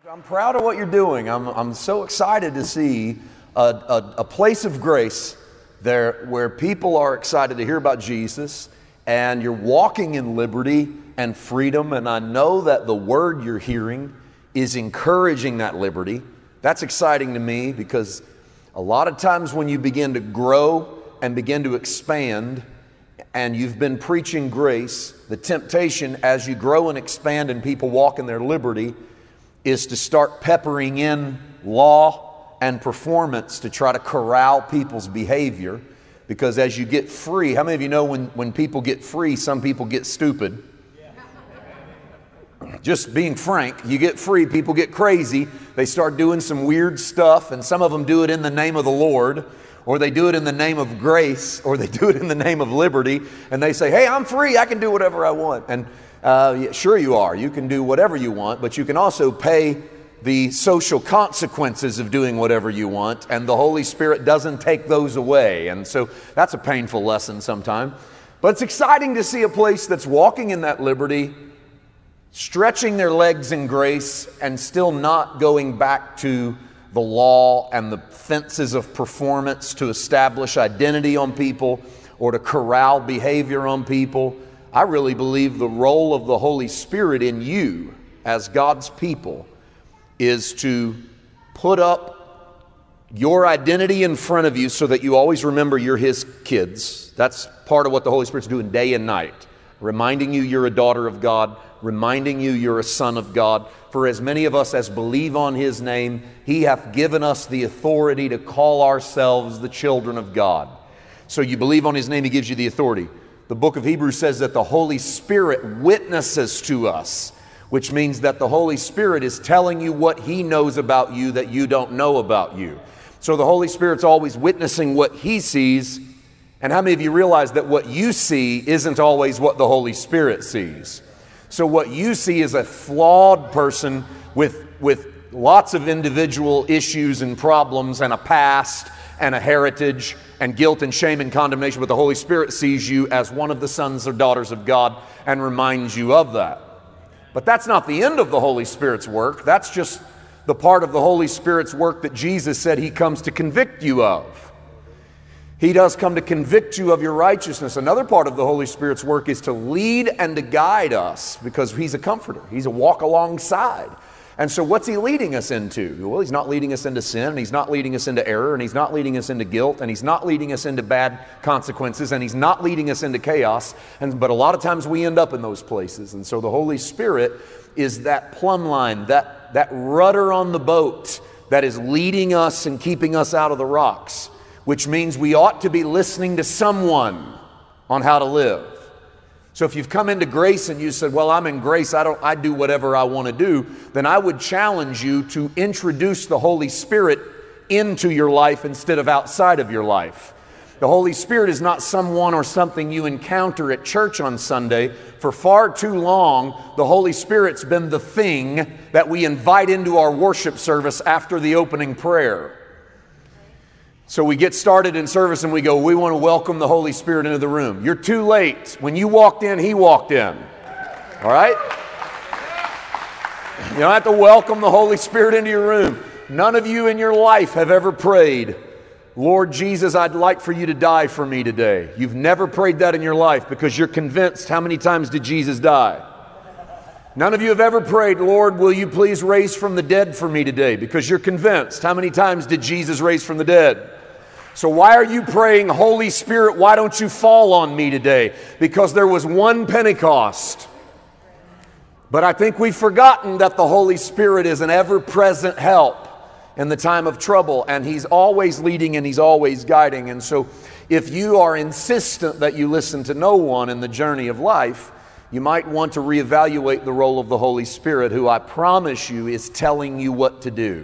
I'm proud of what you're doing. I'm so excited to see a place of grace there where people are excited to hear about Jesus, and you're walking in liberty and freedom. And I know that the word you're hearing is encouraging that liberty. That's exciting to me, because a lot of times when you begin to grow and begin to expand and you've been preaching grace, the temptation as you grow and expand and people walk in their liberty is to start peppering in law and performance to try to corral people's behavior. Because as you get free, how many of you know when people get free, some people get stupid? Just being frank, you get free, people get crazy. They start doing some weird stuff, and some of them do it in the name of the Lord, or they do it in the name of grace, or they do it in the name of liberty, and they say, hey, I'm free, I can do whatever I want. And sure you are. You can do whatever you want, but you can also pay the social consequences of doing whatever you want, and the Holy Spirit doesn't take those away. And so that's a painful lesson sometimes. But it's exciting to see a place that's walking in that liberty, stretching their legs in grace, and still not going back to the law and the fences of performance to establish identity on people or to corral behavior on people. I really believe the role of the Holy Spirit in you as God's people is to put up your identity in front of you so that you always remember you're His kids. That's part of what the Holy Spirit's doing day and night, reminding you you're a daughter of God, reminding you you're a son of God. For as many of us as believe on His name, He hath given us the authority to call ourselves the children of God. So you believe on His name, He gives you the authority. The book of Hebrews says that the Holy Spirit witnesses to us, which means that the Holy Spirit is telling you what He knows about you that you don't know about you. So the Holy Spirit's always witnessing what He sees. And how many of you realize that what you see isn't always what the Holy Spirit sees? So what you see is a flawed person with lots of individual issues and problems and a past and a heritage and guilt and shame and condemnation. But the Holy Spirit sees you as one of the sons or daughters of God and reminds you of that. But that's not the end of the Holy Spirit's work. That's just the part of the Holy Spirit's work that Jesus said He comes to convict you of. He does come to convict you of your righteousness. Another part of the Holy Spirit's work is to lead and to guide us, because He's a comforter. He's a walk alongside. And so what's He leading us into? Well, He's not leading us into sin, and He's not leading us into error, and He's not leading us into guilt, and He's not leading us into bad consequences, and He's not leading us into chaos. But a lot of times we end up in those places. And so the Holy Spirit is that plumb line, that rudder on the boat that is leading us and keeping us out of the rocks, which means we ought to be listening to someone on how to live. So if you've come into grace and you said, well, I'm in grace, I do whatever I want to do, then I would challenge you to introduce the Holy Spirit into your life instead of outside of your life. The Holy Spirit is not someone or something you encounter at church on Sunday. For far too long, the Holy Spirit's been the thing that we invite into our worship service after the opening prayer. So we get started in service and we go, we want to welcome the Holy Spirit into the room. You're too late. When you walked in, He walked in. All right? You don't have to welcome the Holy Spirit into your room. None of you in your life have ever prayed, Lord Jesus, I'd like for you to die for me today. You've never prayed that in your life because you're convinced. How many times did Jesus die? None of you have ever prayed, Lord, will you please raise from the dead for me today? Because you're convinced. How many times did Jesus raise from the dead? So why are you praying, Holy Spirit, why don't you fall on me today? Because there was one Pentecost. But I think we've forgotten that the Holy Spirit is an ever-present help in the time of trouble, and He's always leading and He's always guiding. And so if you are insistent that you listen to no one in the journey of life, you might want to reevaluate the role of the Holy Spirit, who I promise you is telling you what to do.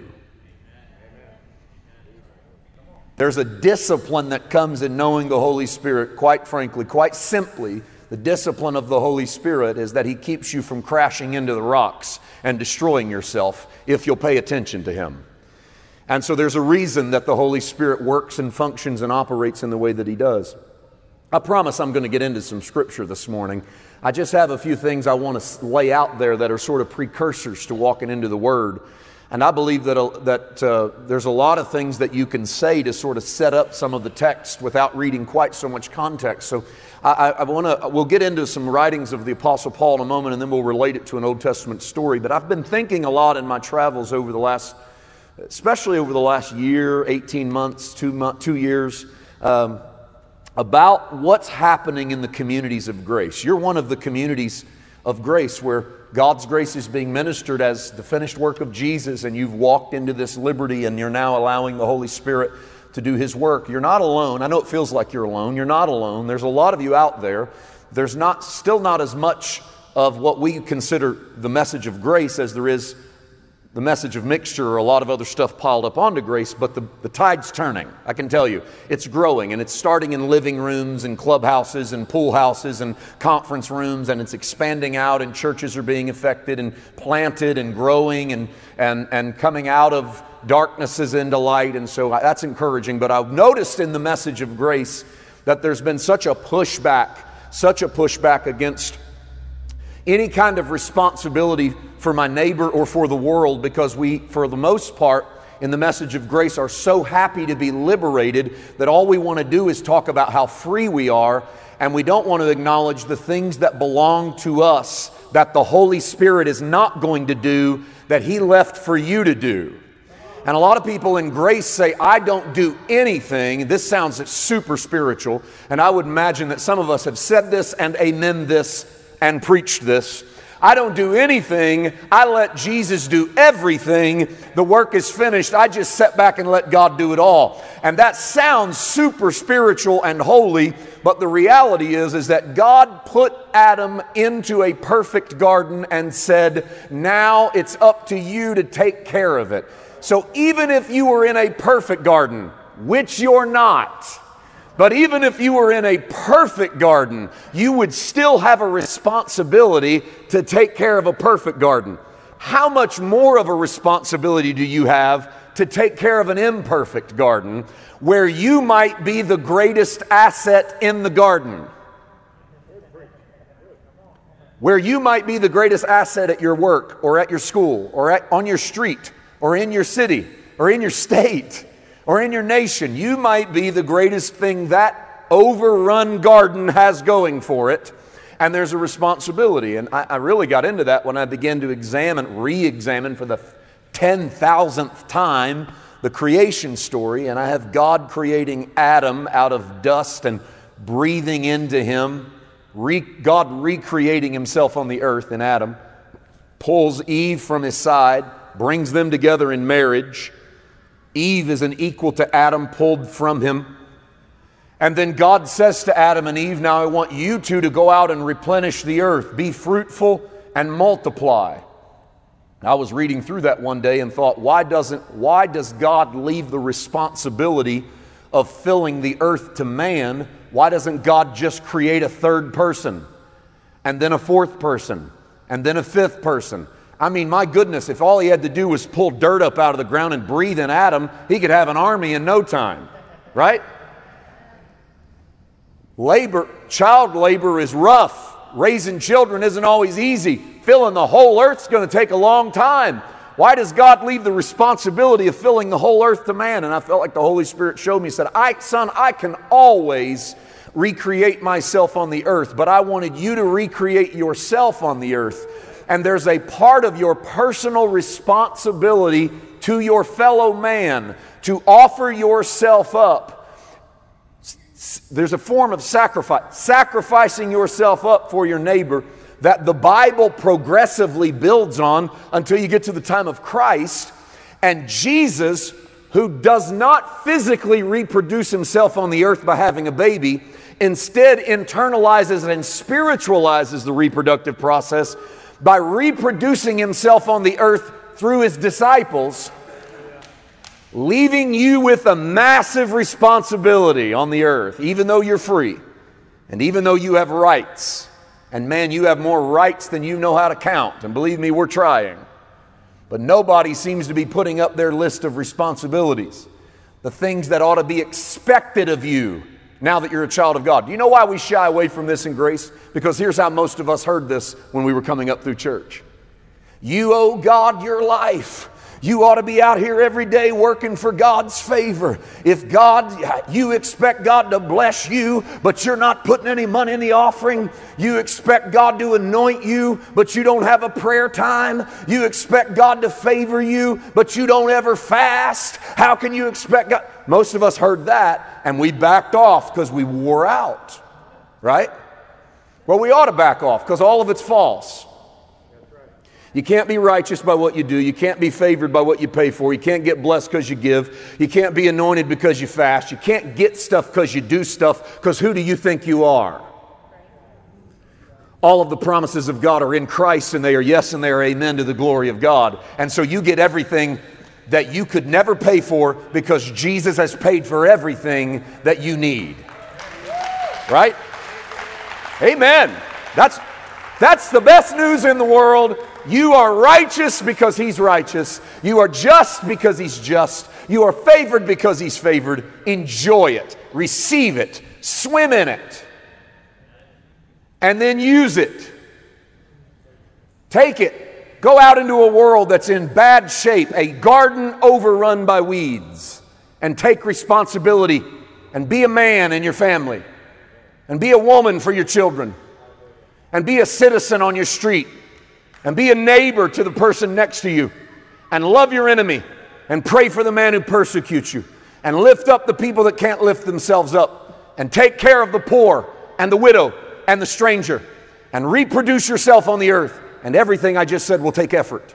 There's a discipline that comes in knowing the Holy Spirit, quite frankly, quite simply. The discipline of the Holy Spirit is that He keeps you from crashing into the rocks and destroying yourself if you'll pay attention to Him. And so there's a reason that the Holy Spirit works and functions and operates in the way that He does. I promise I'm going to get into some scripture this morning. I just have a few things I want to lay out there that are sort of precursors to walking into the Word. And I believe that there's a lot of things that you can say to sort of set up some of the text without reading quite so much context. So we'll get into some writings of the Apostle Paul in a moment, and then we'll relate it to an Old Testament story. But I've been thinking a lot in my travels especially over the last year, 18 months, 2 years, about what's happening in the communities of grace. You're one of the communities of grace where God's grace is being ministered as the finished work of Jesus, and you've walked into this liberty and you're now allowing the Holy Spirit to do His work. You're not alone. I know it feels like you're alone. You're not alone. There's a lot of you out there. There's still not as much of what we consider the message of grace as there is the message of mixture or a lot of other stuff piled up onto grace, but the tide's turning. I can tell you, it's growing, and it's starting in living rooms and clubhouses and pool houses and conference rooms, and it's expanding out, and churches are being affected and planted and growing and coming out of darknesses into light, and so that's encouraging. But I've noticed in the message of grace that there's been such a pushback against any kind of responsibility for my neighbor or for the world, because we, for the most part, in the message of grace, are so happy to be liberated that all we want to do is talk about how free we are, and we don't want to acknowledge the things that belong to us that the Holy Spirit is not going to do, that He left for you to do. And a lot of people in grace say, I don't do anything. This sounds super spiritual, and I would imagine that some of us have said this and amen this and preached this. I don't do anything. I let Jesus do everything. The work is finished. I just sit back and let God do it all. And that sounds super spiritual and holy, but the reality is that God put Adam into a perfect garden and said, now it's up to you to take care of it. So even if you were in a perfect garden, which you're not, but even if you were in a perfect garden, you would still have a responsibility to take care of a perfect garden. How much more of a responsibility do you have to take care of an imperfect garden where you might be the greatest asset in the garden? Where you might be the greatest asset at your work or at your school or on your street or in your city or in your state or in your nation. You might be the greatest thing that overrun garden has going for it, and there's a responsibility. And I really got into that when I began to re-examine for the 10,000th time the creation story, and I have God creating Adam out of dust and breathing into him, God recreating Himself on the earth in Adam, pulls Eve from his side, brings them together in marriage. Eve is an equal to Adam pulled from him. And then God says to Adam and Eve, now I want you two to go out and replenish the earth, be fruitful and multiply. I was reading through that one day and thought, why does God leave the responsibility of filling the earth to man? Why doesn't God just create a third person, and then a fourth person, and then a fifth person? I mean, my goodness, if all He had to do was pull dirt up out of the ground and breathe in Adam, He could have an army in no time, right? Child labor is rough. Raising children isn't always easy. Filling the whole earth's going to take a long time. Why does God leave the responsibility of filling the whole earth to man? And I felt like the Holy Spirit showed me, said, son, I can always recreate myself on the earth, but I wanted you to recreate yourself on the earth. And there's a part of your personal responsibility to your fellow man to offer yourself up. There's a form of sacrifice, sacrificing yourself up for your neighbor, that the Bible progressively builds on until you get to the time of Christ. And Jesus, who does not physically reproduce Himself on the earth by having a baby, instead internalizes and spiritualizes the reproductive process by reproducing Himself on the earth through His disciples, leaving you with a massive responsibility on the earth, even though you're free, and even though you have rights. And man, you have more rights than you know how to count. And believe me, we're trying. But nobody seems to be putting up their list of responsibilities, the things that ought to be expected of you now that you're a child of God. Do you know why we shy away from this in grace? Because here's how most of us heard this when we were coming up through church. You owe God your life. You ought to be out here every day working for God's favor. If you expect God to bless you, but you're not putting any money in the offering. You expect God to anoint you, but you don't have a prayer time. You expect God to favor you, but you don't ever fast. How can you expect God? Most of us heard that, and we backed off because we wore out, right? Well, we ought to back off because all of it's false. You can't be righteous by what you do. You can't be favored by what you pay for. You can't get blessed because you give. You can't be anointed because you fast. You can't get stuff because you do stuff, because who do you think you are? All of the promises of God are in Christ, and they are yes and they are amen to the glory of God. And so you get everything that you could never pay for because Jesus has paid for everything that you need. Right? Amen. That's the best news in the world. You are righteous because He's righteous. You are just because He's just. You are favored because He's favored. Enjoy it. Receive it. Swim in it. And then use it. Take it. Go out into a world that's in bad shape, a garden overrun by weeds, and take responsibility and be a man in your family and be a woman for your children and be a citizen on your street. And be a neighbor to the person next to you. And love your enemy. And pray for the man who persecutes you. And lift up the people that can't lift themselves up. And take care of the poor and the widow and the stranger. And reproduce yourself on the earth. And everything I just said will take effort.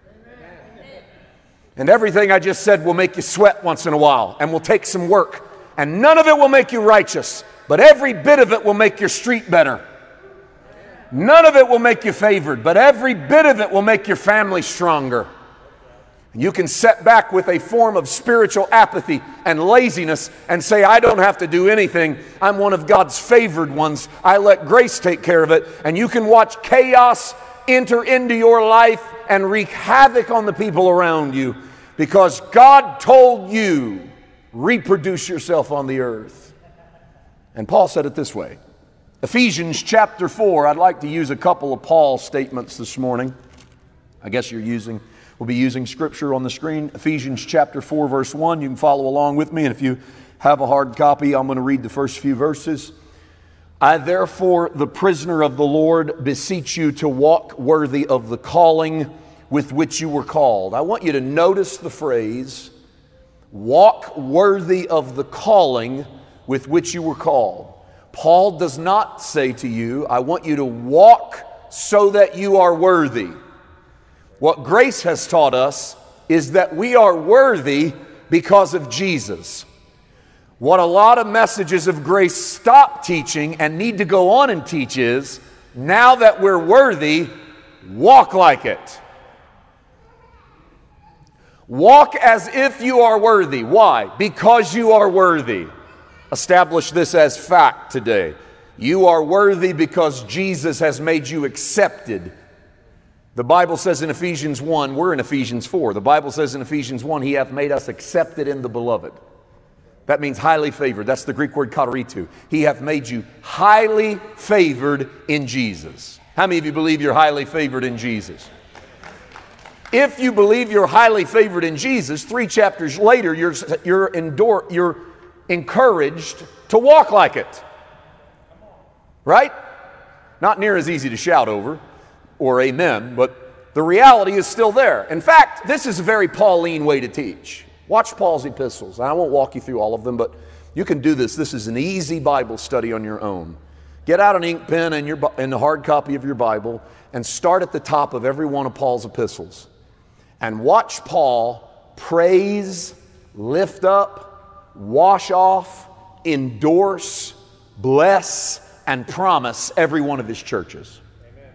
And everything I just said will make you sweat once in a while. And will take some work. And none of it will make you righteous. But every bit of it will make your street better. None of it will make you favored, but every bit of it will make your family stronger. You can set back with a form of spiritual apathy and laziness and say, I don't have to do anything. I'm one of God's favored ones. I let grace take care of it. And you can watch chaos enter into your life and wreak havoc on the people around you because God told you, reproduce yourself on the earth. And Paul said it this way. Ephesians chapter 4, I'd like to use a couple of Paul's statements this morning. I guess we'll be using scripture on the screen. Ephesians chapter 4, verse 1. You can follow along with me, and if you have a hard copy, I'm going to read the first few verses. I therefore, the prisoner of the Lord, beseech you to walk worthy of the calling with which you were called. I want you to notice the phrase, walk worthy of the calling with which you were called. Paul does not say to you, I want you to walk so that you are worthy. What grace has taught us is that we are worthy because of Jesus. What a lot of messages of grace stop teaching and need to go on and teach is, now that we're worthy, walk like it. Walk as if you are worthy. Why? Because you are worthy. Establish this as fact today. You are worthy because Jesus has made you accepted. The Bible says in Ephesians 1, we're in Ephesians 4. The Bible says in Ephesians 1, He hath made us accepted in the beloved. That means highly favored. That's the Greek word kateritu. He hath made you highly favored in Jesus. How many of you believe you're highly favored in Jesus? If you believe you're highly favored in Jesus, 3 chapters later, you're encouraged to walk like it. Right? Not near as easy to shout over or amen, but the reality is still there. In fact, this is a very Pauline way to teach. Watch Paul's epistles. I won't walk you through all of them, but you can do this. This is an easy Bible study on your own. Get out an ink pen and a hard copy of your Bible and start at the top of every one of Paul's epistles. And watch Paul praise, lift up, wash off, endorse, bless, and promise every one of his churches. Amen.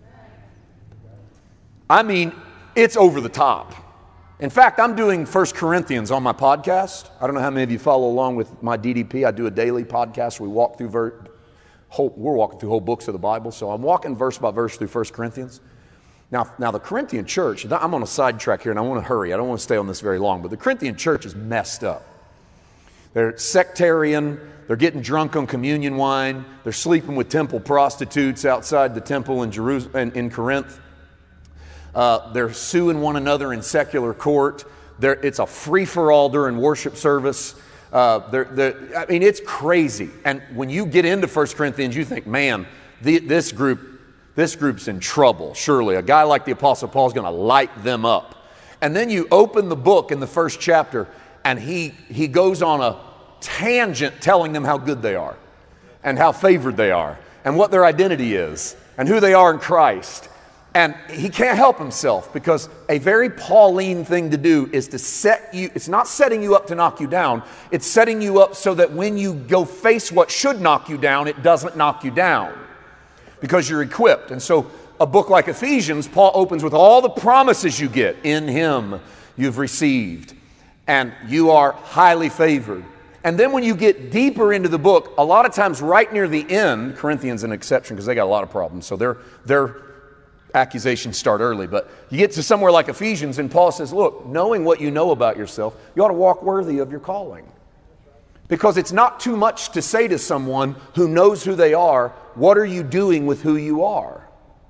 I mean, it's over the top. In fact, I'm doing 1 Corinthians on my podcast. I don't know how many of you follow along with my DDP. I do a daily podcast. We walk through we're walking through whole books of the Bible. So I'm walking verse by verse through 1 Corinthians. Now the Corinthian church, I'm on a sidetrack here and I want to hurry. I don't want to stay on this very long, but the Corinthian church is messed up. They're sectarian. They're getting drunk on communion wine. They're sleeping with temple prostitutes outside the temple in Jerusalem, in Corinth. They're suing one another in secular court. It's a free-for-all during worship service. I mean, it's crazy. And when you get into 1 Corinthians, you think, man, this group's in trouble. Surely a guy like the Apostle Paul is going to light them up. And then you open the book in the first chapter, and he goes on a tangent telling them how good they are and how favored they are and what their identity is and who they are in Christ. And he can't help himself, because a very Pauline thing to do is to set you, it's not setting you up to knock you down, it's setting you up so that when you go face what should knock you down, it doesn't knock you down, because you're equipped. And so a book like Ephesians, Paul opens with all the promises you get. In him you've received, and you are highly favored. And then when you get deeper into the book, a lot of times right near the end, Corinthians an exception because they got a lot of problems, so their accusations start early. But you get to somewhere like Ephesians, and Paul says, look, knowing what you know about yourself, you ought to walk worthy of your calling. Because it's not too much to say to someone who knows who they are, what are you doing with who you are?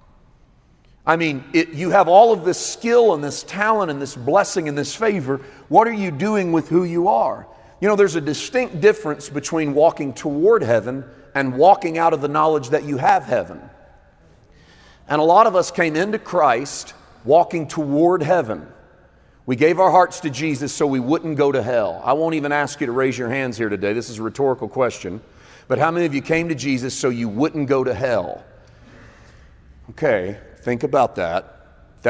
I mean, you have all of this skill and this talent and this blessing and this favor. What are you doing with who you are? You know, there's a distinct difference between walking toward heaven and walking out of the knowledge that you have heaven. And a lot of us came into Christ walking toward heaven. We gave our hearts to Jesus so we wouldn't go to hell. I won't even ask you to raise your hands here today. This is a rhetorical question. But how many of you came to Jesus so you wouldn't go to hell? Okay, think about that.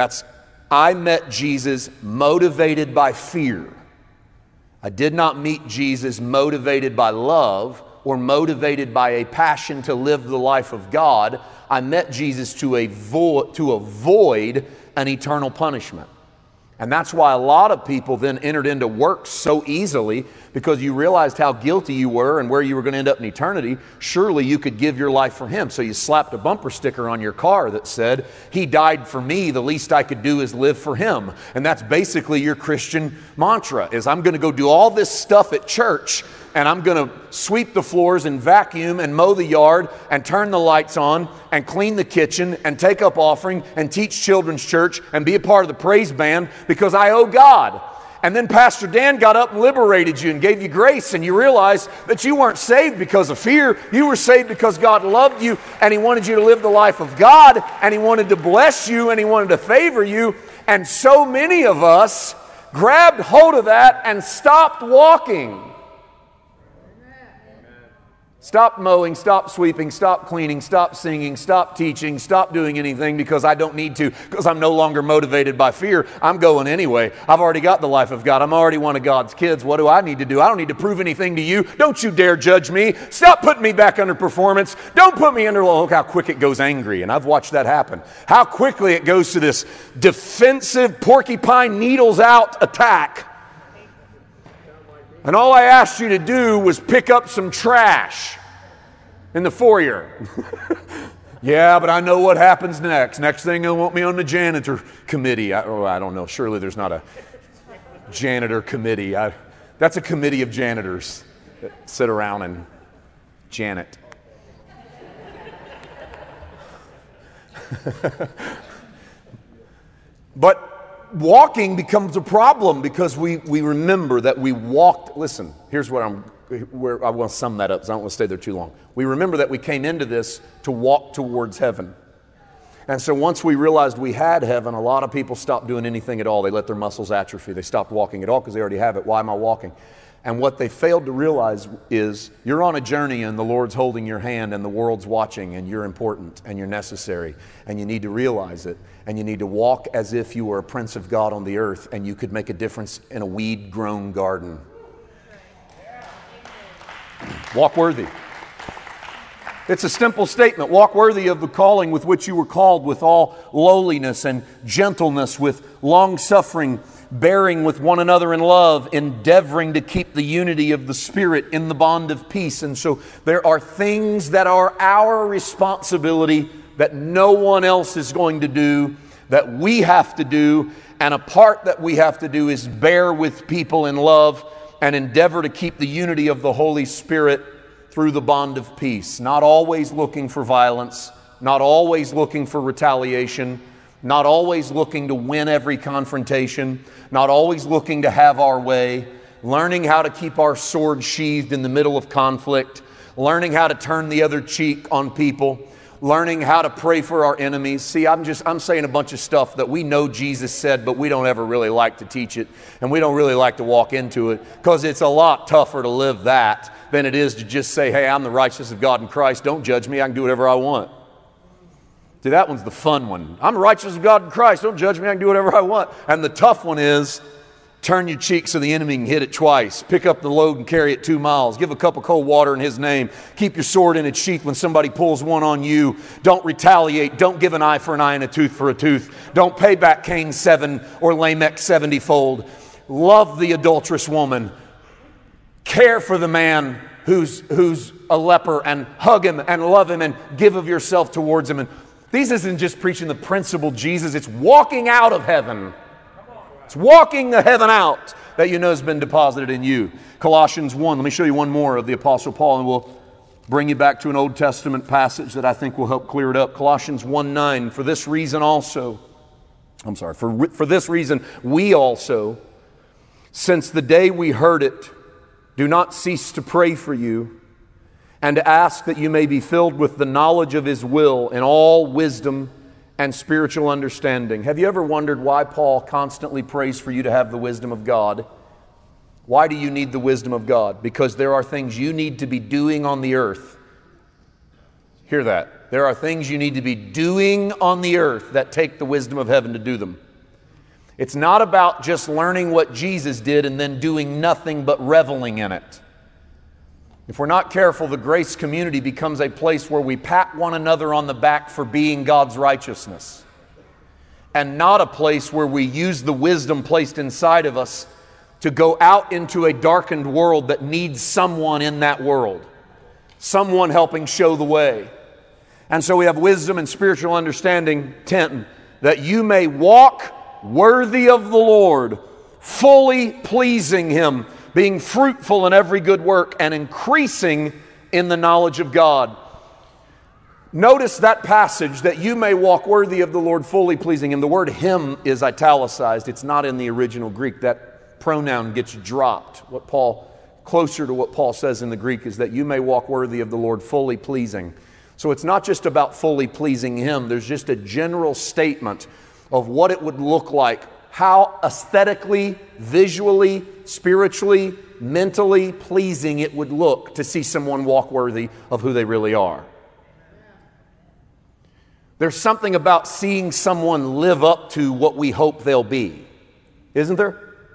I met Jesus motivated by fear. I did not meet Jesus motivated by love or motivated by a passion to live the life of God. I met Jesus to avoid an eternal punishment. And that's why a lot of people then entered into works so easily, because you realized how guilty you were and where you were going to end up in eternity. Surely you could give your life for Him. So you slapped a bumper sticker on your car that said, He died for me, the least I could do is live for Him. And that's basically your Christian mantra, is I'm going to go do all this stuff at church, and I'm going to sweep the floors and vacuum and mow the yard and turn the lights on and clean the kitchen and take up offering and teach children's church and be a part of the praise band because I owe God. And then Pastor Dan got up and liberated you and gave you grace, and you realized that you weren't saved because of fear. You were saved because God loved you, and He wanted you to live the life of God, and He wanted to bless you, and He wanted to favor you. And so many of us grabbed hold of that and stopped walking. Stop mowing, stop sweeping, stop cleaning, stop singing, stop teaching, stop doing anything because I don't need to, because I'm no longer motivated by fear. I'm going anyway. I've already got the life of God. I'm already one of God's kids. What do I need to do? I don't need to prove anything to you. Don't you dare judge me. Stop putting me back under performance. Don't put me under, look how quick it goes angry. And I've watched that happen. How quickly it goes to this defensive porcupine needles out attack. And all I asked you to do was pick up some trash in the foyer. Yeah, but I know what happens next. Next thing they'll want me on the janitor committee. I don't know. Surely there's not a janitor committee. That's a committee of janitors that sit around and janet. But walking becomes a problem because we remember that we walked. Listen, here's where I want to sum that up, so I don't want to stay there too long. We remember that we came into this to walk towards heaven. And so once we realized we had heaven, a lot of people stopped doing anything at all. They let their muscles atrophy. They stopped walking at all because they already have it. Why am I walking? And what they failed to realize is you're on a journey and the Lord's holding your hand and the world's watching, and you're important and you're necessary, and you need to realize it, and you need to walk as if you were a prince of God on the earth and you could make a difference in a weed-grown garden. Walk worthy. It's a simple statement. Walk worthy of the calling with which you were called, with all lowliness and gentleness, with long-suffering, bearing with one another in love, endeavoring to keep the unity of the Spirit in the bond of peace. And so there are things that are our responsibility that no one else is going to do, that we have to do. And a part that we have to do is bear with people in love and endeavor to keep the unity of the Holy Spirit through the bond of peace. Not always looking for violence, not always looking for retaliation, not always looking to win every confrontation, not always looking to have our way, learning how to keep our sword sheathed in the middle of conflict, learning how to turn the other cheek on people, learning how to pray for our enemies. See, I'm saying a bunch of stuff that we know Jesus said, but we don't ever really like to teach it, and we don't really like to walk into it, because it's a lot tougher to live that than it is to just say, hey, I'm the righteousness of God in Christ. Don't judge me. I can do whatever I want. See, that one's the fun one. I'm the righteousness of God in Christ. Don't judge me. I can do whatever I want. And the tough one is, turn your cheek so the enemy can hit it twice. Pick up the load and carry it 2 miles. Give a cup of cold water in His name. Keep your sword in its sheath when somebody pulls one on you. Don't retaliate. Don't give an eye for an eye and a tooth for a tooth. Don't pay back Cain 7 or Lamech 70-fold. Love the adulterous woman. Care for the man who's a leper, and hug him and love him and give of yourself towards him. And these isn't just preaching the principle Jesus. It's walking out of heaven. It's walking the heaven out that you know has been deposited in you. Colossians 1. Let me show you one more of the Apostle Paul, and we'll bring you back to an Old Testament passage that I think will help clear it up. Colossians 1:9. For this reason we also, since the day we heard it, do not cease to pray for you and to ask that you may be filled with the knowledge of His will in all wisdom and spiritual understanding. Have you ever wondered why Paul constantly prays for you to have the wisdom of God? Why do you need the wisdom of God? Because there are things you need to be doing on the earth. Hear that. There are things you need to be doing on the earth that take the wisdom of heaven to do them. It's not about just learning what Jesus did and then doing nothing but reveling in it. If we're not careful, the grace community becomes a place where we pat one another on the back for being God's righteousness, and not a place where we use the wisdom placed inside of us to go out into a darkened world that needs someone in that world, someone helping show the way. And so we have wisdom and spiritual understanding, 10, that you may walk worthy of the Lord, fully pleasing Him, being fruitful in every good work and increasing in the knowledge of God. Notice that passage, that you may walk worthy of the Lord, fully pleasing Him. The word Him is italicized. It's not in the original Greek. That pronoun gets dropped. Closer to what Paul says in the Greek is that you may walk worthy of the Lord, fully pleasing. So it's not just about fully pleasing Him. There's just a general statement of what it would look like, how aesthetically, visually, spiritually, mentally pleasing it would look to see someone walk worthy of who they really are. There's something about seeing someone live up to what we hope they'll be, isn't there?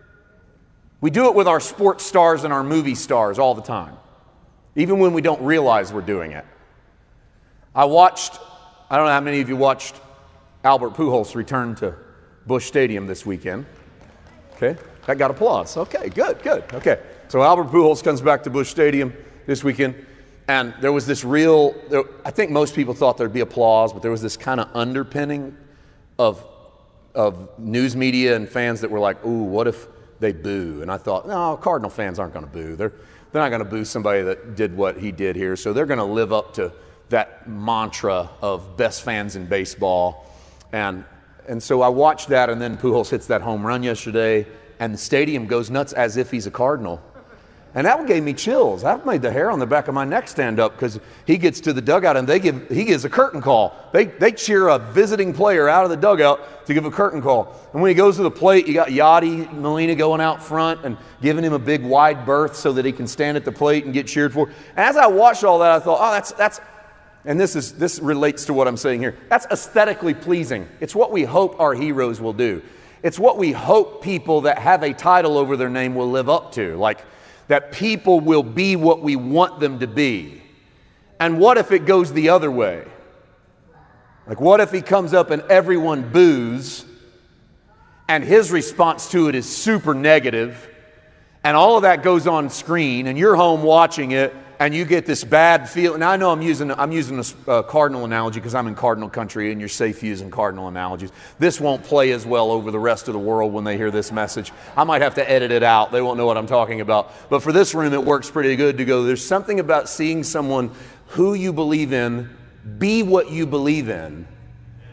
We do it with our sports stars and our movie stars all the time, even when we don't realize we're doing it. I don't know how many of you watched Albert Pujols return to Busch Stadium this weekend. Okay, that got applause. Okay, good. Okay, so Albert Pujols comes back to Busch Stadium this weekend, and there was this I think most people thought there'd be applause, but there was this kind of underpinning of news media and fans that were like, ooh, what if they boo? And I thought, no, Cardinal fans aren't going to boo. They're not going to boo somebody that did what he did here, so they're going to live up to that mantra of best fans in baseball. And so I watched that, and then Pujols hits that home run yesterday, and the stadium goes nuts as if he's a Cardinal. And that one gave me chills. That made the hair on the back of my neck stand up, because he gets to the dugout and he gives a curtain call. They cheer a visiting player out of the dugout to give a curtain call. And when he goes to the plate, you got Yadi Molina going out front and giving him a big wide berth so that he can stand at the plate and get cheered for. And as I watched all that, I thought, oh, that's and this relates to what I'm saying here. That's aesthetically pleasing. It's what we hope our heroes will do. It's what we hope people that have a title over their name will live up to. Like, that people will be what we want them to be. And what if it goes the other way? Like, what if he comes up and everyone boos, and his response to it is super negative, and all of that goes on screen, and you're home watching it, and you get this bad feeling. Now, I know I'm using a Cardinal analogy because I'm in Cardinal country, and you're safe using Cardinal analogies. This won't play as well over the rest of the world when they hear this message. I might have to edit it out. They won't know what I'm talking about. But for this room, it works pretty good to go, there's something about seeing someone who you believe in be what you believe in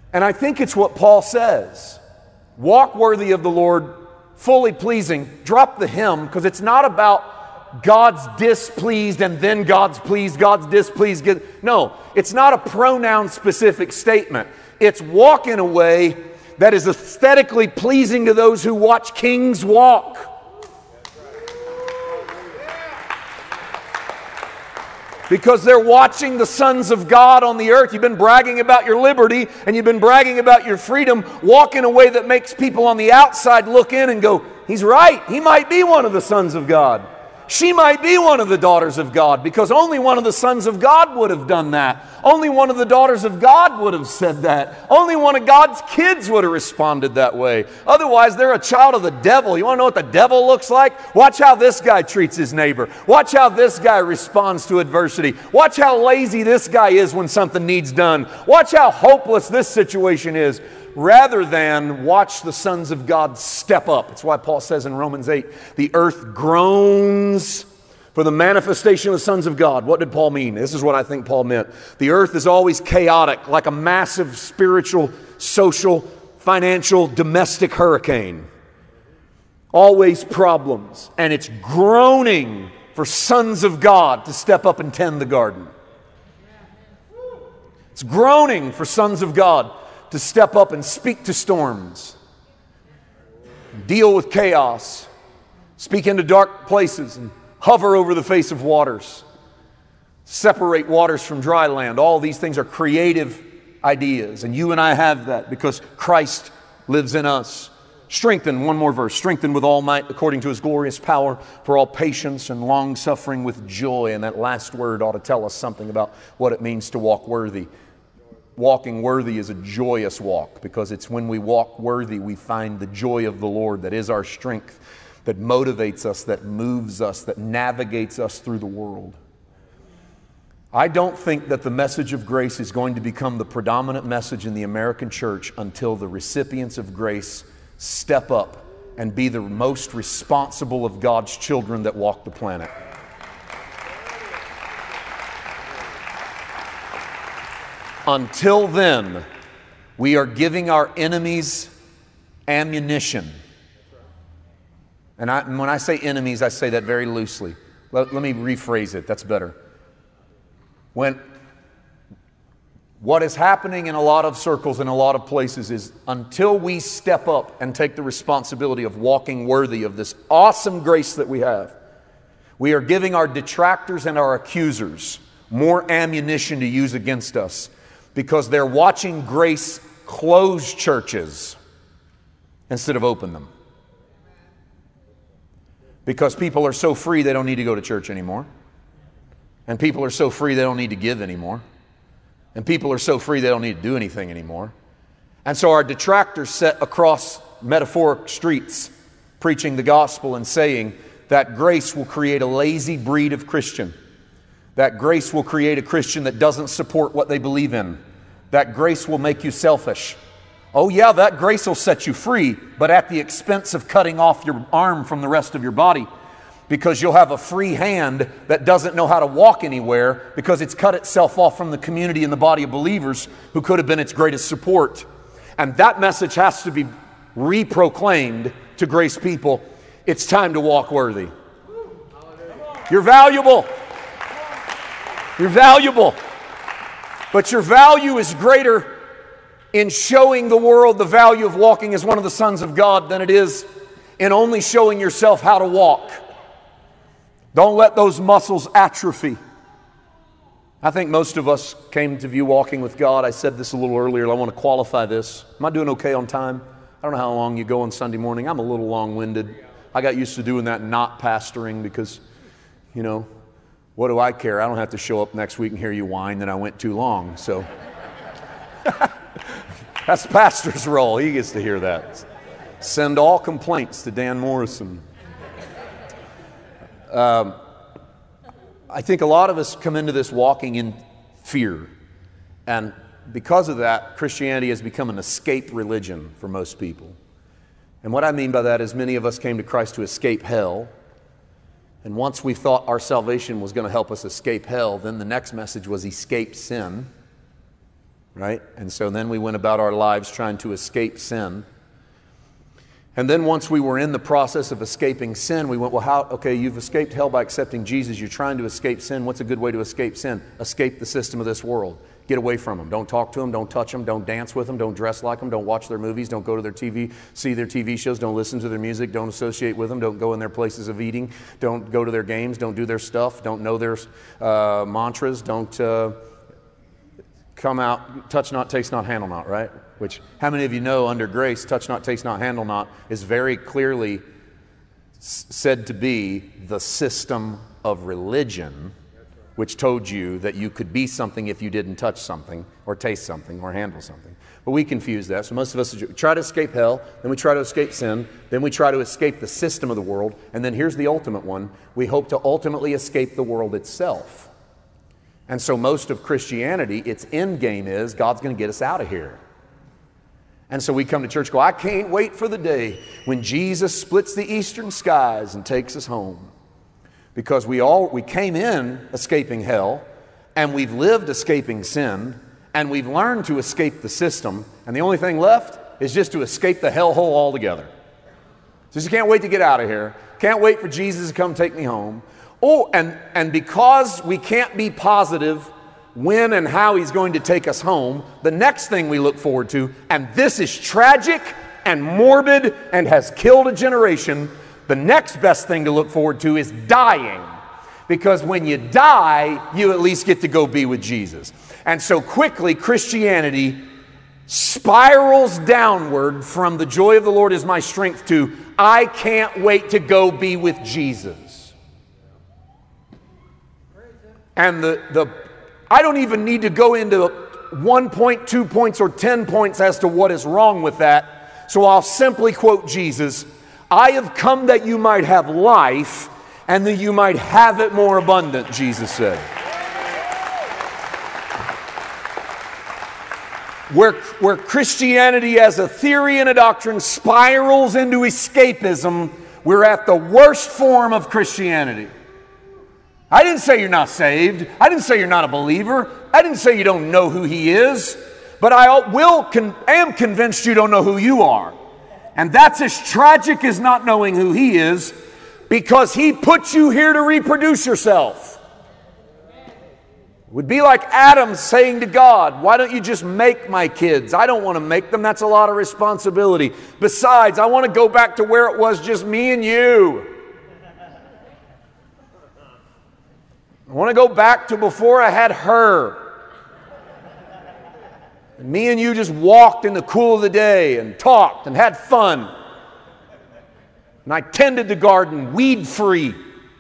And I think it's what Paul says. Walk worthy of the Lord, fully pleasing. Drop the him, because it's not about God's displeased and then God's pleased, God's displeased. No, it's not a pronoun-specific statement. It's walk in a way that is aesthetically pleasing to those who watch kings walk. Because they're watching the sons of God on the earth. You've been bragging about your liberty and you've been bragging about your freedom. Walk in a way that makes people on the outside look in and go, he's right. He might be one of the sons of God. She might be one of the daughters of God, because only one of the sons of God would have done that. Only one of the daughters of God would have said that. Only one of God's kids would have responded that way. Otherwise, they're a child of the devil. You want to know what the devil looks like? Watch how this guy treats his neighbor. Watch how this guy responds to adversity. Watch how lazy this guy is when something needs done. Watch how hopeless this situation is. Rather than watch the sons of God step up. That's why Paul says in Romans 8, the earth groans for the manifestation of the sons of God. What did Paul mean? This is what I think Paul meant. The earth is always chaotic, like a massive spiritual, social, financial, domestic hurricane. Always problems. And it's groaning for sons of God to step up and tend the garden. It's groaning for sons of God to step up and speak to storms, deal with chaos, speak into dark places, and hover over the face of waters, separate waters from dry land. All these things are creative ideas, and you and I have that because Christ lives in us. Strengthen, one more verse, strengthen with all might according to His glorious power for all patience and long suffering with joy. And that last word ought to tell us something about what it means to walk worthy. Walking worthy is a joyous walk, because it's when we walk worthy we find the joy of the Lord that is our strength, that motivates us, that moves us, that navigates us through the world. I don't think that the message of grace is going to become the predominant message in the American church until the recipients of grace step up and be the most responsible of God's children that walk the planet. Until then, we are giving our enemies ammunition. And when I say enemies, I say that very loosely. Let me rephrase it. That's better. What is happening in a lot of circles, in a lot of places, is until we step up and take the responsibility of walking worthy of this awesome grace that we have, we are giving our detractors and our accusers more ammunition to use against us, because they're watching grace close churches instead of open them. Because people are so free they don't need to go to church anymore. And people are so free they don't need to give anymore. And people are so free they don't need to do anything anymore. And so our detractors sit across metaphoric streets preaching the gospel and saying that grace will create a lazy breed of Christian. That grace will create a Christian that doesn't support what they believe in. That grace will make you selfish. Oh yeah, that grace will set you free, but at the expense of cutting off your arm from the rest of your body, because you'll have a free hand that doesn't know how to walk anywhere because it's cut itself off from the community and the body of believers who could have been its greatest support. And that message has to be reproclaimed to grace people. It's time to walk worthy. You're valuable. You're valuable. But your value is greater in showing the world the value of walking as one of the sons of God than it is in only showing yourself how to walk. Don't let those muscles atrophy. I think most of us came to view walking with God. I said this a little earlier. I want to qualify this. Am I doing okay on time? I don't know how long you go on Sunday morning. I'm a little long-winded. I got used to doing that not pastoring because, what do I care? I don't have to show up next week and hear you whine that I went too long. So that's the pastor's role. He gets to hear that. Send all complaints to Dan Morrison. I think a lot of us come into this walking in fear. And because of that, Christianity has become an escape religion for most people. And what I mean by that is many of us came to Christ to escape hell. And once we thought our salvation was going to help us escape hell, then the next message was escape sin. right? And so then we went about our lives trying to escape sin. And then once we were in the process of escaping sin, we went, well, okay, you've escaped hell by accepting Jesus. You're trying to escape sin. What's a good way to escape sin? Escape the system of this world. Get away from them. Don't talk to them. Don't touch them. Don't dance with them. Don't dress like them. Don't watch their movies. Don't go to their TV, see their TV shows. Don't listen to their music. Don't associate with them. Don't go in their places of eating. Don't go to their games. Don't do their stuff. Don't know their mantras. Don't come out, touch not, taste not, handle not, right? Which, how many of you know under grace, touch not, taste not, handle not is very clearly said to be the system of religion, which told you that you could be something if you didn't touch something or taste something or handle something. But we confuse that. So most of us try to escape hell, then we try to escape sin, then we try to escape the system of the world, and then here's the ultimate one. We hope to ultimately escape the world itself. And so most of Christianity, its end game is God's going to get us out of here. And so we come to church and go, I can't wait for the day when Jesus splits the eastern skies and takes us home. Because we came in escaping hell, and we've lived escaping sin, and we've learned to escape the system, and the only thing left is just to escape the hellhole altogether. Just can't wait to get out of here. Can't wait for Jesus to come take me home. Oh, and because we can't be positive when and how He's going to take us home, the next thing we look forward to, and this is tragic and morbid and has killed a generation, the next best thing to look forward to is dying. Because when you die, you at least get to go be with Jesus. And so quickly, Christianity spirals downward from the joy of the Lord is my strength to I can't wait to go be with Jesus. And I don't even need to go into 1 point, 2 points, or 10 points as to what is wrong with that. So I'll simply quote Jesus, I have come that you might have life and that you might have it more abundant, Jesus said. Where Christianity as a theory and a doctrine spirals into escapism, we're at the worst form of Christianity. I didn't say you're not saved. I didn't say you're not a believer. I didn't say you don't know who He is. But I am convinced you don't know who you are. And that's as tragic as not knowing who He is, because He put you here to reproduce yourself. It would be like Adam saying to God, why don't you just make my kids? I don't want to make them. That's a lot of responsibility. Besides, I want to go back to where it was just me and you. I want to go back to before I had her. And me and you just walked in the cool of the day and talked and had fun. And I tended the garden weed-free.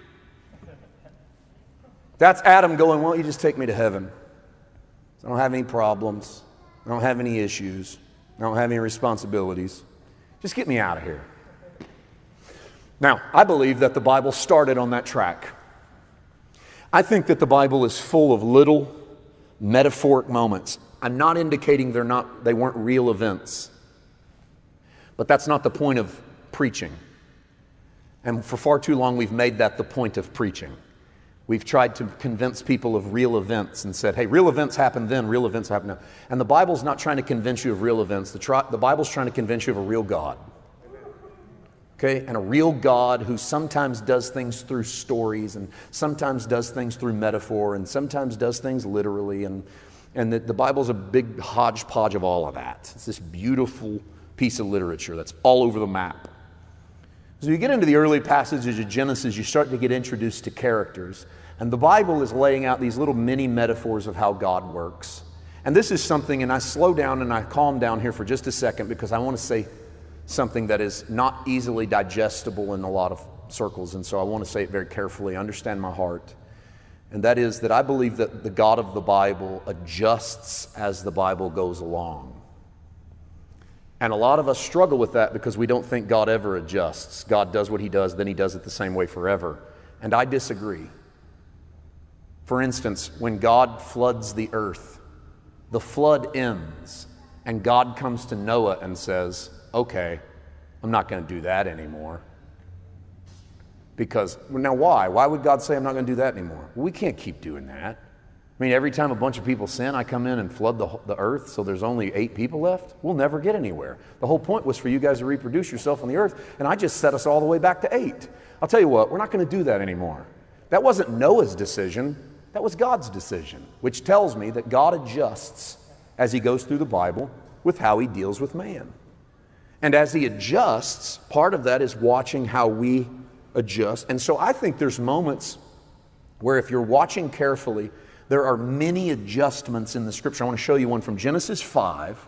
That's Adam going, why don't you just take me to heaven? I don't have any problems. I don't have any issues. I don't have any responsibilities. Just get me out of here. Now, I believe that the Bible started on that track. I think that the Bible is full of little metaphoric moments. I'm not indicating they weren't real events. But that's not the point of preaching. And for far too long, we've made that the point of preaching. We've tried to convince people of real events and said, hey, real events happen then, real events happen now. And the Bible's not trying to convince you of real events. The Bible's trying to convince you of a real God. Okay? And a real God who sometimes does things through stories and sometimes does things through metaphor and sometimes does things literally. And the Bible's a big hodgepodge of all of that. It's this beautiful piece of literature that's all over the map. As you get into the early passages of Genesis, you start to get introduced to characters. And the Bible is laying out these little mini metaphors of how God works. And this is something, and I slow down and I calm down here for just a second because I want to say something that is not easily digestible in a lot of circles. And so I want to say it very carefully. Understand my heart. And that is that I believe that the God of the Bible adjusts as the Bible goes along. And a lot of us struggle with that because we don't think God ever adjusts. God does what He does, then He does it the same way forever. And I disagree. For instance, when God floods the earth, the flood ends, and God comes to Noah and says, okay, I'm not going to do that anymore. Because, now why? Why would God say I'm not going to do that anymore? Well, we can't keep doing that. I mean, every time a bunch of people sin, I come in and flood the earth so there's only 8 people left? We'll never get anywhere. The whole point was for you guys to reproduce yourself on the earth, and I just set us all the way back to 8. I'll tell you what, we're not going to do that anymore. That wasn't Noah's decision. That was God's decision, which tells me that God adjusts as he goes through the Bible with how he deals with man. And as he adjusts, part of that is watching how we adjust. And so I think there's moments where if you're watching carefully, there are many adjustments in the Scripture. I want to show you one from Genesis 5.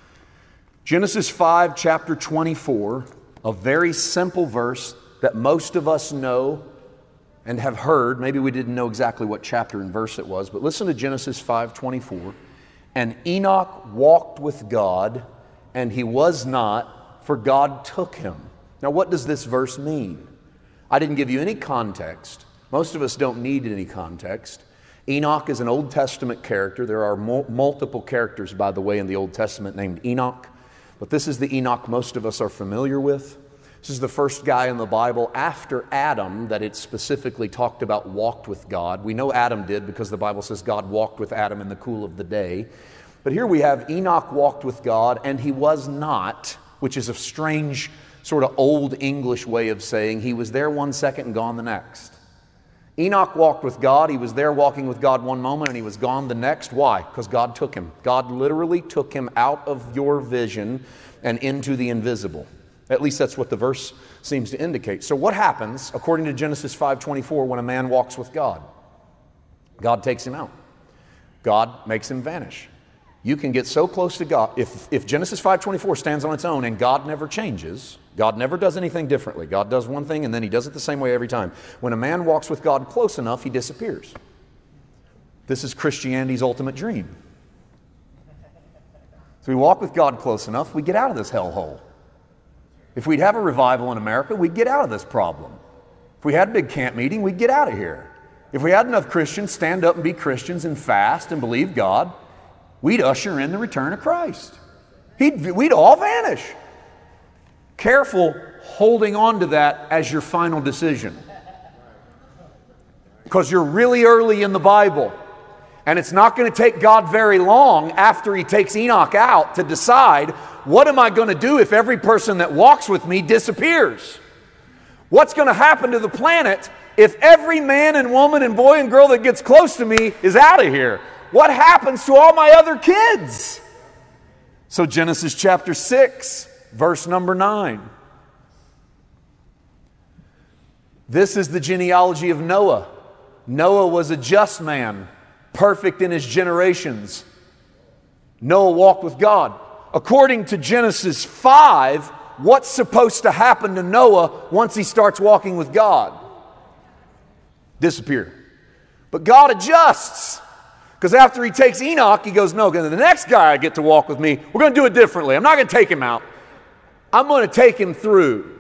Genesis 5, chapter 24, a very simple verse that most of us know and have heard. Maybe we didn't know exactly what chapter and verse it was, but listen to Genesis 5:24. And Enoch walked with God, and he was not, for God took him. Now, what does this verse mean? I didn't give you any context. Most of us don't need any context. Enoch is an Old Testament character. There are multiple characters, by the way, in the Old Testament named Enoch. But this is the Enoch most of us are familiar with. This is the first guy in the Bible after Adam that it specifically talked about walked with God. We know Adam did because the Bible says God walked with Adam in the cool of the day. But here we have Enoch walked with God and he was not, which is a strange sort of old English way of saying he was there one second and gone the next. Enoch walked with God. He was there walking with God one moment and he was gone the next. Why? Because God took him. God literally took him out of your vision and into the invisible. At least that's what the verse seems to indicate. So what happens, according to Genesis 5:24, when a man walks with God? God takes him out. God makes him vanish. You can get so close to God. If Genesis 5:24 stands on its own and God never changes, God never does anything differently. God does one thing and then he does it the same way every time. When a man walks with God close enough, he disappears. This is Christianity's ultimate dream. So we walk with God close enough, we get out of this hellhole. If we'd have a revival in America, we'd get out of this problem. If we had a big camp meeting, we'd get out of here. If we had enough Christians stand up and be Christians and fast and believe God, we'd usher in the return of Christ. We'd all vanish. Careful holding on to that as your final decision. Because you're really early in the Bible. And it's not going to take God very long after he takes Enoch out to decide, what am I going to do if every person that walks with me disappears? What's going to happen to the planet if every man and woman and boy and girl that gets close to me is out of here? What happens to all my other kids? So Genesis chapter 6, verse number 9. This is the genealogy of Noah. Noah was a just man, perfect in his generations. Noah walked with God. According to Genesis 5, what's supposed to happen to Noah once he starts walking with God? Disappear. But God adjusts. Because after he takes Enoch, he goes, no, the next guy I get to walk with me, we're going to do it differently. I'm not going to take him out. I'm going to take him through.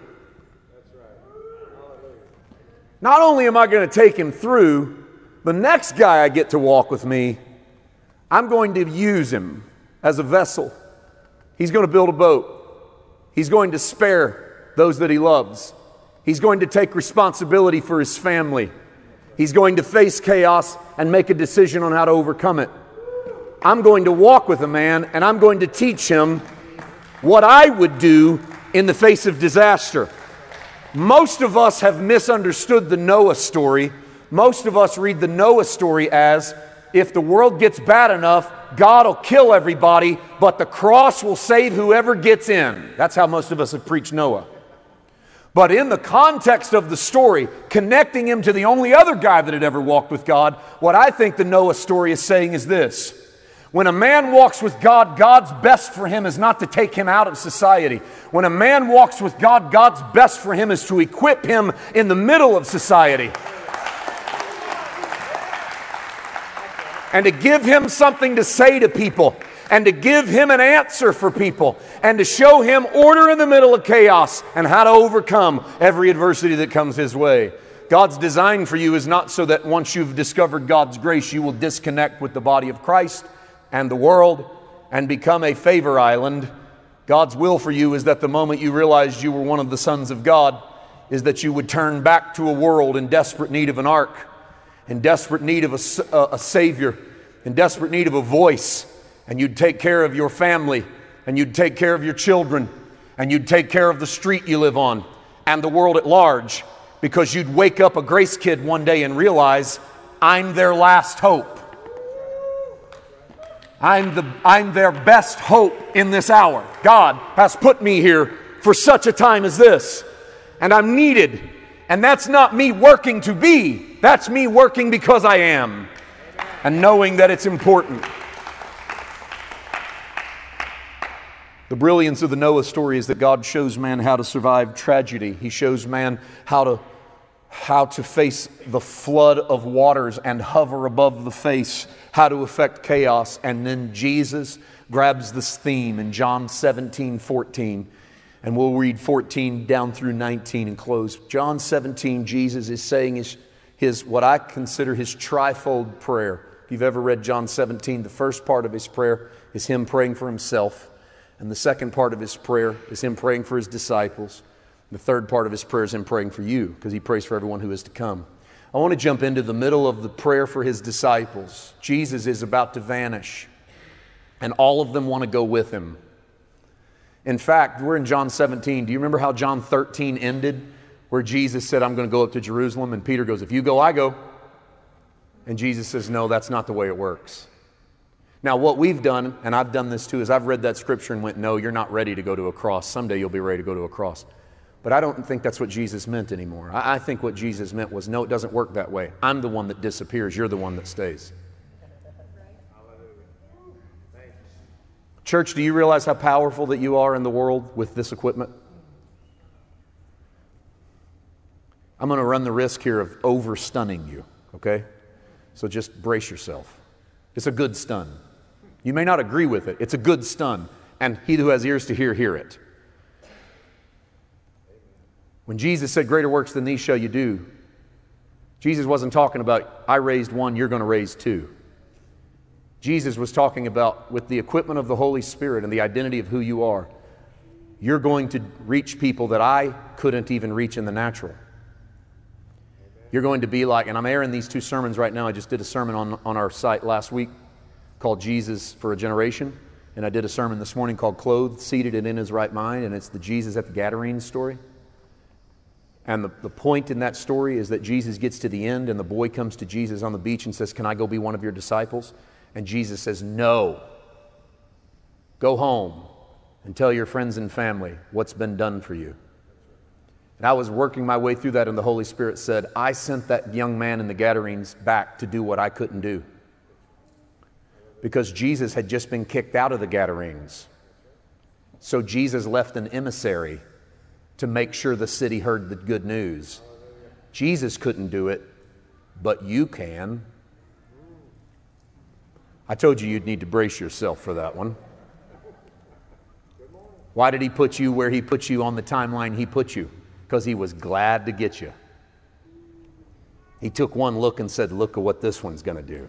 Not only am I going to take him through, the next guy I get to walk with me, I'm going to use him as a vessel. He's going to build a boat. He's going to spare those that he loves. He's going to take responsibility for his family. He's going to face chaos and make a decision on how to overcome it. I'm going to walk with a man and I'm going to teach him what I would do in the face of disaster. Most of us have misunderstood the Noah story. Most of us read the Noah story as, if the world gets bad enough, God will kill everybody, but the cross will save whoever gets in. That's how most of us have preached Noah. But in the context of the story, connecting him to the only other guy that had ever walked with God, what I think the Noah story is saying is this. When a man walks with God, God's best for him is not to take him out of society. When a man walks with God, God's best for him is to equip him in the middle of society. And to give him something to say to people. And to give him an answer for people. And to show him order in the middle of chaos. And how to overcome every adversity that comes his way. God's design for you is not so that once you've discovered God's grace, you will disconnect with the body of Christ and the world and become a favor island. God's will for you is that the moment you realized you were one of the sons of God, is that you would turn back to a world in desperate need of an ark, in desperate need of a Savior, in desperate need of a voice, and you'd take care of your family, and you'd take care of your children, and you'd take care of the street you live on and the world at large, because you'd wake up a Grace kid one day and realize, I'm their last hope. I'm their best hope in this hour. God has put me here for such a time as this, and I'm needed. And that's not me working to be. That's me working because I am, and knowing that it's important. The brilliance of the Noah story is that God shows man how to survive tragedy. He shows man how to face the flood of waters and hover above the face, how to affect chaos. And then Jesus grabs this theme in John 17:14. And we'll read 14 down through 19 and close. John 17, Jesus is saying his what I consider his trifold prayer. If you've ever read John 17, the first part of his prayer is him praying for himself. And the second part of his prayer is him praying for his disciples. The third part of his prayer is him praying for you, because he prays for everyone who is to come. I want to jump into the middle of the prayer for his disciples. Jesus is about to vanish, and all of them want to go with him. In fact, we're in John 17. Do you remember how John 13 ended? Where Jesus said, I'm going to go up to Jerusalem. And Peter goes, if you go, I go. And Jesus says, no, that's not the way it works. Now, what we've done, and I've done this too, is I've read that scripture and went, no, you're not ready to go to a cross. Someday you'll be ready to go to a cross. But I don't think that's what Jesus meant anymore. I think what Jesus meant was, no, it doesn't work that way. I'm the one that disappears. You're the one that stays. Church, do you realize how powerful that you are in the world with this equipment? I'm going to run the risk here of over-stunning you, okay? So just brace yourself. It's a good stun. You may not agree with it. It's a good stun. And he who has ears to hear, hear it. When Jesus said, greater works than these shall you do, Jesus wasn't talking about, I raised one, you're going to raise two. Jesus was talking about, with the equipment of the Holy Spirit and the identity of who you are, you're going to reach people that I couldn't even reach in the natural. You're going to be like, and I'm airing these two sermons right now. I just did a sermon on our site last week called Jesus for a Generation. And I did a sermon this morning called Clothed, Seated, and in His Right Mind. And it's the Jesus at the Gadarenes story. And the point in that story is that Jesus gets to the end and the boy comes to Jesus on the beach and says, can I go be one of your disciples? And Jesus says, no. Go home and tell your friends and family what's been done for you. And I was working my way through that, and the Holy Spirit said, I sent that young man in the Gadarenes back to do what I couldn't do. Because Jesus had just been kicked out of the Gadarenes. So Jesus left an emissary to make sure the city heard the good news. Jesus couldn't do it, but you can. I told you you'd need to brace yourself for that one. Why did He put you where He put you on the timeline He put you? Because He was glad to get you. He took one look and said, look at what this one's going to do.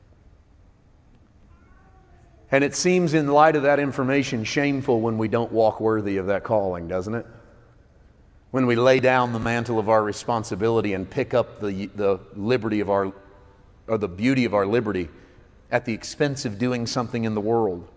And it seems, in light of that information, shameful when we don't walk worthy of that calling, doesn't it? When we lay down the mantle of our responsibility and pick up the liberty of our, or the beauty of our liberty at the expense of doing something in the world.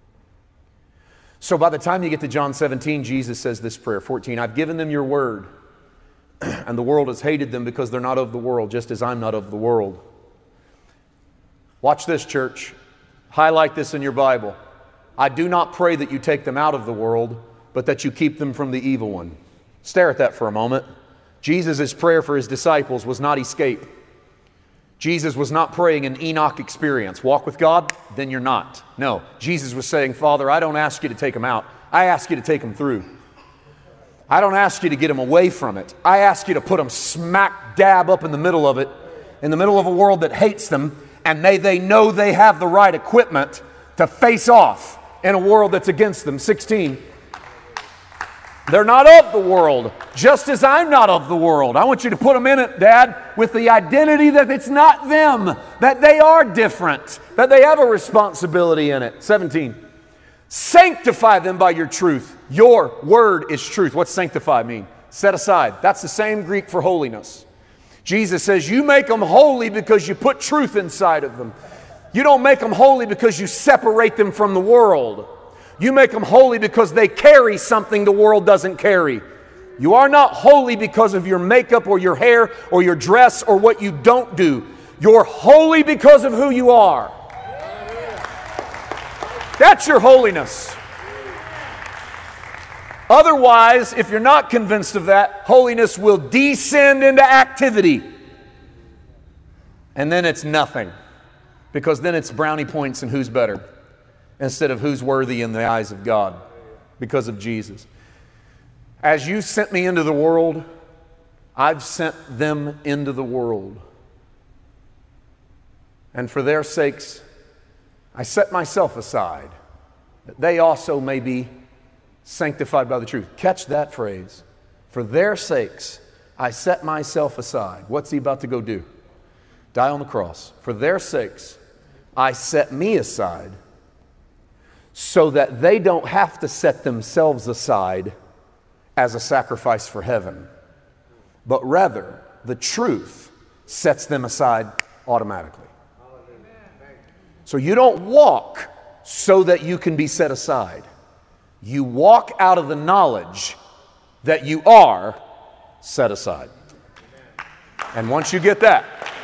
So by the time you get to John 17, Jesus says this prayer, 14, I've given them your word, and the world has hated them because they're not of the world, just as I'm not of the world. Watch this, church. Highlight this in your Bible. I do not pray that you take them out of the world, but that you keep them from the evil one. Stare at that for a moment. Jesus' prayer for His disciples was not escape. Jesus was not praying an Enoch experience. Walk with God, then you're not. No, Jesus was saying, Father, I don't ask you to take them out. I ask you to take them through. I don't ask you to get them away from it. I ask you to put them smack dab up in the middle of it, in the middle of a world that hates them, and may they know they have the right equipment to face off in a world that's against them. 16. They're not of the world, just as I'm not of the world. I want you to put them in it, Dad, with the identity that it's not them, that they are different, that they have a responsibility in it. 17. Sanctify them by your truth. Your word is truth. What's sanctify mean? Set aside. That's the same Greek for holiness. Jesus says you make them holy because you put truth inside of them. You don't make them holy because you separate them from the world. You make them holy because they carry something the world doesn't carry. You are not holy because of your makeup or your hair or your dress or what you don't do. You're holy because of who you are. That's your holiness. Otherwise, if you're not convinced of that, holiness will descend into activity. And then it's nothing. Because then it's brownie points and who's better instead of who's worthy in the eyes of God because of Jesus. As you sent me into the world, I've sent them into the world. And for their sakes, I set myself aside, that they also may be sanctified by the truth. Catch that phrase. For their sakes, I set myself aside. What's he about to go do? Die on the cross. For their sakes, I set me aside so that they don't have to set themselves aside as a sacrifice for heaven, but rather the truth sets them aside automatically. So you don't walk so that you can be set aside. You walk out of the knowledge that you are set aside. And once you get that,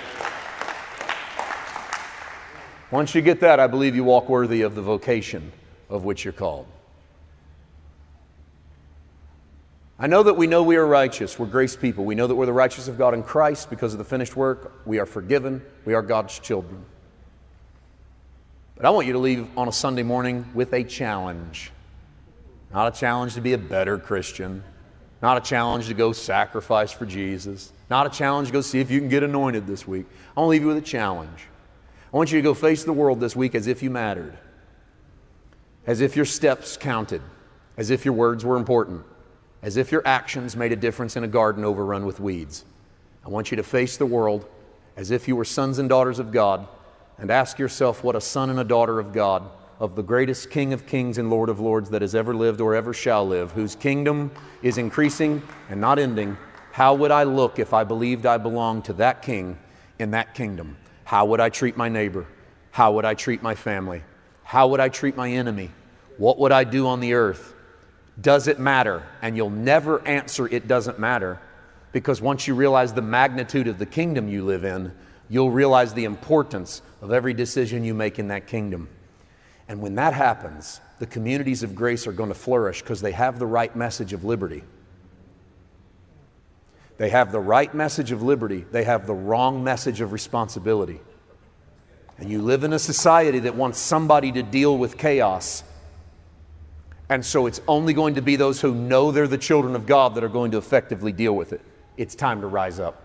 I believe you walk worthy of the vocation of which you're called. I know that we are righteous. We're grace people. We know that we're the righteous of God in Christ because of the finished work. We are forgiven. We are God's children. But I want you to leave on a Sunday morning with a challenge. Not a challenge to be a better Christian. Not a challenge to go sacrifice for Jesus. Not a challenge to go see if you can get anointed this week. I want to leave you with a challenge. I want you to go face the world this week as if you mattered. As if your steps counted. As if your words were important. As if your actions made a difference in a garden overrun with weeds. I want you to face the world as if you were sons and daughters of God and ask yourself what a son and a daughter of God, of the greatest King of kings and Lord of lords that has ever lived or ever shall live, whose kingdom is increasing and not ending, how would I look if I believed I belonged to that king in that kingdom? How would I treat my neighbor? How would I treat my family? How would I treat my enemy? What would I do on the earth? Does it matter? And you'll never answer it doesn't matter, because once you realize the magnitude of the kingdom you live in, you'll realize the importance of every decision you make in that kingdom. And when that happens, the communities of grace are going to flourish because they have the right message of liberty. They have the right message of liberty. They have the wrong message of responsibility. And you live in a society that wants somebody to deal with chaos. And so it's only going to be those who know they're the children of God that are going to effectively deal with it. It's time to rise up.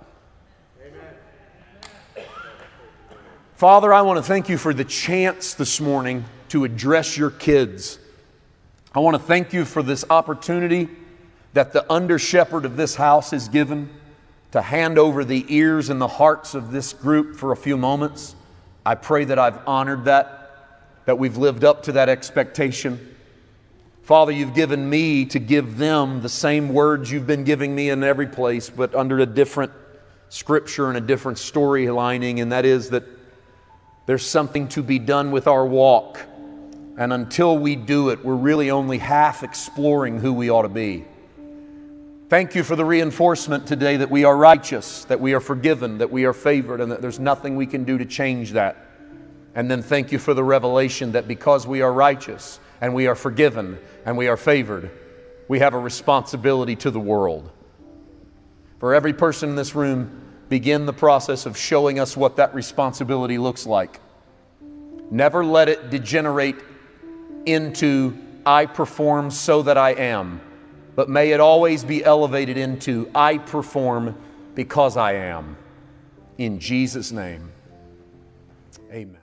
Amen. Father, I want to thank you for the chance this morning to address your kids. I want to thank you for this opportunity that the under-shepherd of this house is given to hand over the ears and the hearts of this group for a few moments. I pray that I've honored that we've lived up to that expectation. Father, you've given me to give them the same words you've been giving me in every place, but under a different scripture and a different story lining, and that is that there's something to be done with our walk. And until we do it, we're really only half exploring who we ought to be. Thank you for the reinforcement today that we are righteous, that we are forgiven, that we are favored, and that there's nothing we can do to change that. And then thank you for the revelation that because we are righteous and we are forgiven and we are favored, we have a responsibility to the world. For every person in this room, begin the process of showing us what that responsibility looks like. Never let it degenerate into I perform so that I am, but may it always be elevated into I perform because I am. In Jesus' name, amen.